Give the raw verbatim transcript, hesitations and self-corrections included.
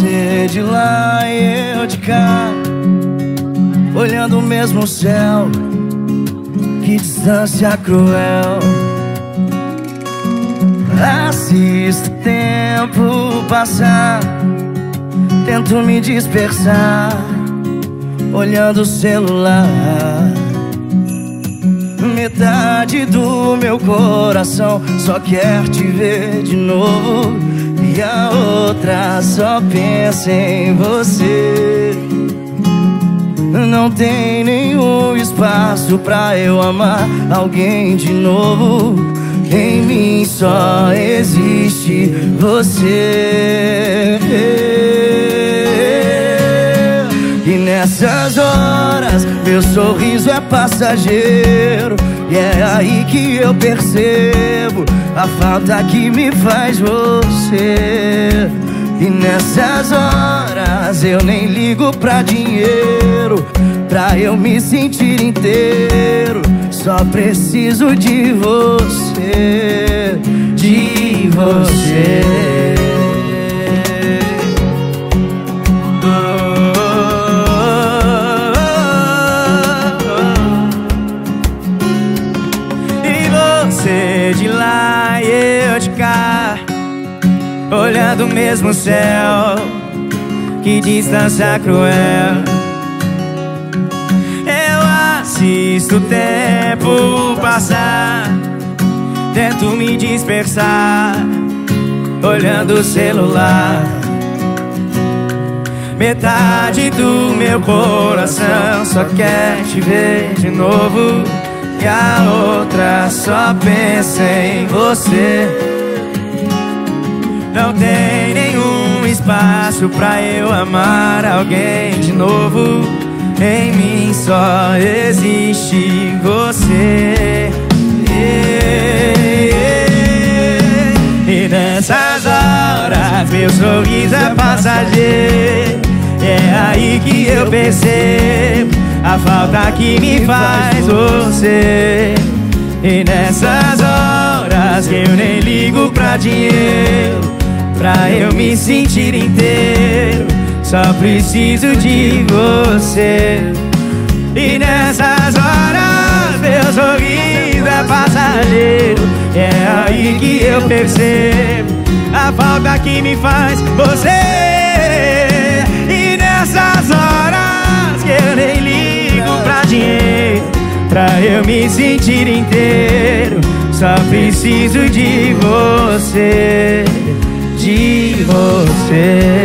Você de lá e eu de cá, olhando o mesmo céu. Que distância cruel. Assisto o tempo passar, tento me dispersar, olhando o celular. Metade do meu coração só quer te ver de novo, e a outra só pensa em você. Não tem nenhum espaço pra eu amar alguém de novo. Em mim só existe você. E nessas horas meu sorriso é passageiro, e é aí que eu percebo a falta que me faz você. E nessas horas eu nem ligo pra dinheiro, pra eu me sentir inteiro. Só preciso de você, de você. Você de lá e eu de cá, olhando o mesmo céu. Que distância cruel. Eu assisto o tempo passar, tento me dispersar, olhando o celular. Metade do meu coração só quer te ver de novo, e a outra só pensa em você. Não tem nenhum espaço pra eu amar alguém de novo. Em mim só existe você. E nessas horas meu sorriso é passageiro, é aí que eu percebo a falta que me faz você. E nessas horas que eu nem ligo pra dinheiro, pra eu me sentir inteiro, só preciso de você. E nessas horas meu sorriso é passageiro, é aí que eu percebo a falta que me faz você. E nessas horas que eu nem ligo pra dinheiro, pra eu me sentir inteiro, só preciso de você, de você.